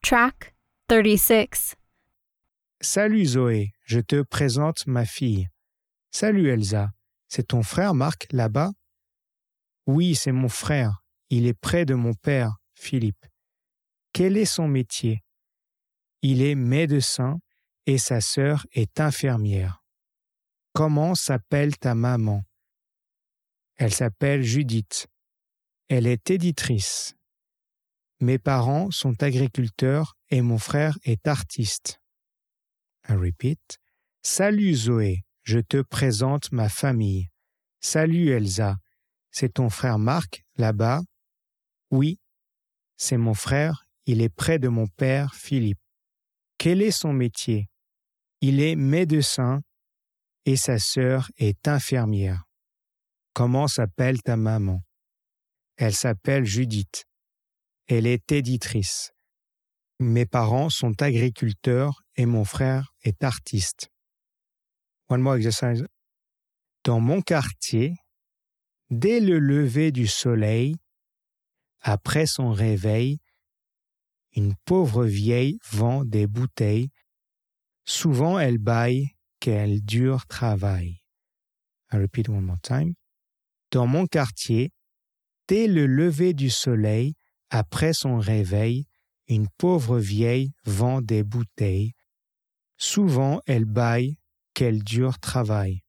Track 36. Salut Zoé, je te présente ma fille. Salut Elsa, c'est ton frère Marc là-bas? Oui, c'est mon frère. Il est près de mon père, Philippe. Quel est son métier? Il est médecin et sa sœur est infirmière. Comment s'appelle ta maman? Elle s'appelle Judith. Elle est éditrice. Mes parents sont agriculteurs et mon frère est artiste. I repeat. Salut Zoé, je te présente ma famille. Salut Elsa, c'est ton frère Marc là-bas? Oui, c'est mon frère, il est près de mon père Philippe. Quel est son métier? Il est médecin et sa sœur est infirmière. Comment s'appelle ta maman? Elle s'appelle Judith. Elle est éditrice. Mes parents sont agriculteurs et mon frère est artiste. One more exercise. Dans mon quartier, dès le lever du soleil, après son réveil, une pauvre vieille vend des bouteilles. Souvent elle bâille, quel dur travail. I repeat one more time. Dans mon quartier, dès le lever du soleil, après son réveil, une pauvre vieille vend des bouteilles. Souvent elle bâille, quel dur travail.